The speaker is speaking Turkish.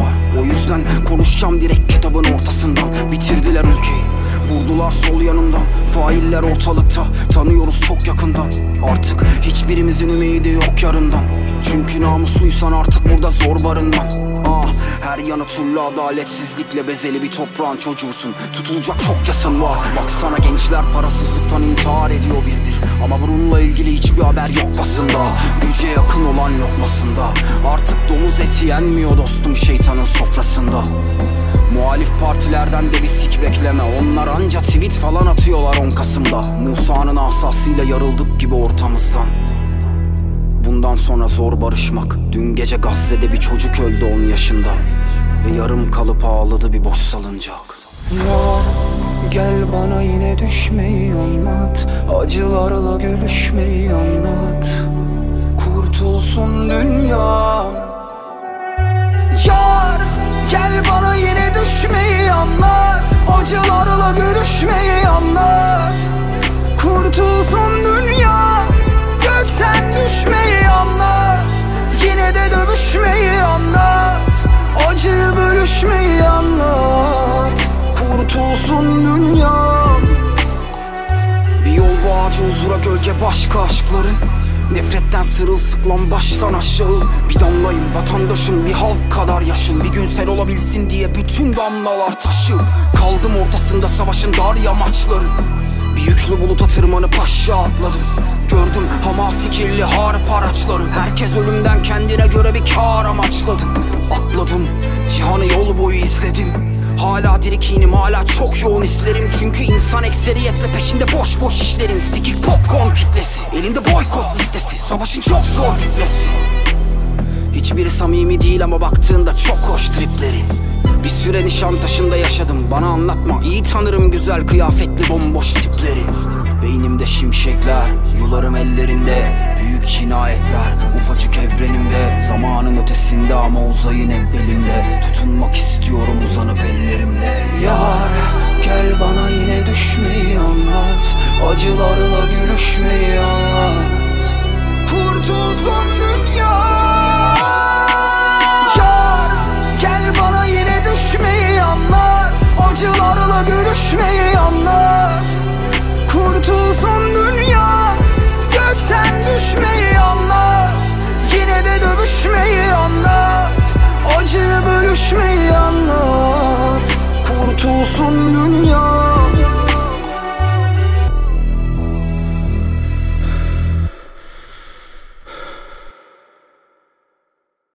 var. O yüzden konuşacağım direkt kitabın ortasından. Bitirdiler ülkeyi, vurdular sol yanımdan. Failler ortalıkta, tanıyoruz çok yakından. Artık hiçbirimizin ümidi yok yarından. Çünkü namusluysan artık burada zor barınman. Her yanı türlü adaletsizlikle bezeli bir toprağın çocuğusun. Tutulacak çok yasın var. Baksana gençler parasızlıktan intihar ediyor birdir. Ama bununla ilgili hiçbir haber yok basında. Güce yakın olan lokmasında. Artık domuz eti yenmiyor dostum şeytanın sofrasında. Muhalif partilerden de bir sik bekleme. Onlar anca tweet falan atıyorlar 10 Kasım'da. Musa'nın asasıyla yarıldık gibi ortamızdan. Bundan sonra zor barışmak. Dün gece Gazze'de bir çocuk öldü 10 yaşında. Ve yarım kalıp ağladı bir boş salıncak. Yar gel bana yine düşmeyi anlat. Acılarla gülüşmeyi anlat. Kurtulsun dünya. Yar gel bana yine düşmeyi anlat. Acılarla gülüşmeyi anlat. Kurtulsun dünya. Gökten düşmeyi anlat. Yine de dövüşmeyi anlat. Acıyı bölüşmeyi anlat. Kurtulsun dünya. Bir yol bu ağacı huzura gölge başka aşkların. Nefretten sırılsıklam baştan aşağı. Bir damlayım vatandaşım bir halk kadar yaşım. Bir gün sen olabilsin diye bütün damlalar taşı. Kaldım ortasında savaşın dar yamaçları. Bir yüklü buluta tırmanıp aşağı atladım. Gördüm hamasi kirli harp araçları. Herkes ölümden kendine göre bir kâr amaçladı. Atladım cihanı yol boyu izledim. Hala dirikinim, hala çok yoğun hislerim. Çünkü insan ekseriyetle peşinde boş boş işlerin. Sikik popcorn kitlesi, elinde boykot listesi. Savaşın çok zor bitmesi. Hiçbiri samimi değil ama baktığında çok hoş tripleri. Bir süre Nişantaşı'nda yaşadım, bana anlatma. İyi tanırım güzel kıyafetli bomboş tipleri. Beynimde şimşekler, yularım ellerinde. Büyük cinayetler, ufacık evrenimde. Zamanın ötesinde ama uzayın hep belinde. Tutunmak istiyorum uzanıp ellerimle. Yar gel bana yine düşmeyi anlat. Acılarla gülüşmeyi anlat.